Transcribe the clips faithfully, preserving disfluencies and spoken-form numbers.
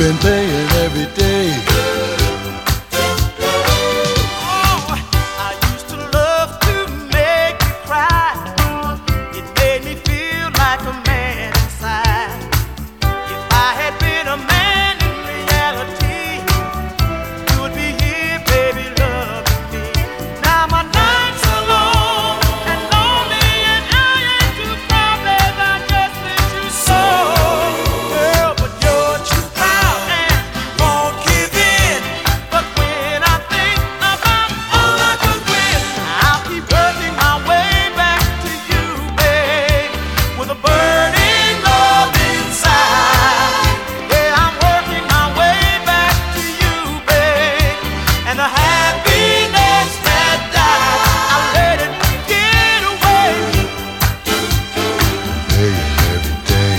been paying every day. Oh, I used to love to make you cry. It made me feel like a man inside. If I had been a man in reality, you would be here, baby, loving me. Now my nights are long and lonely, and I ain't too proud, babe, I just miss you so. Girl, but you're too proud and won't give in. But when I think about all I could win, I'll keep working my way back to you, babe, with a burning love inside. Yeah, I'm working my way back to you, babe, and the happiness that died, I let it get away. Paying every day.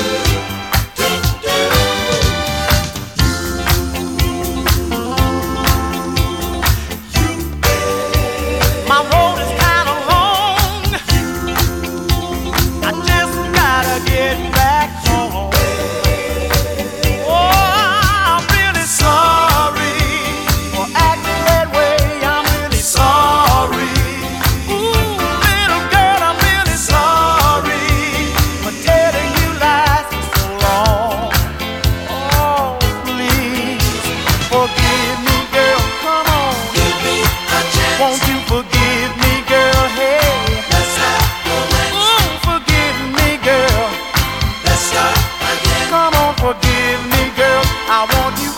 My road is kinda long. I just gotta get back home. Oh, I'm really sorry for acting that way. I'm really sorry. Ooh, little girl, I'm really sorry for telling you lies for so long. Oh, please forgive me, girl. Come on. Give me a chance. Won't you forgive me, girl? Hey, Let's have romance. ooh, forgive me, girl. Let's start again. Come on, forgive me, girl. I want you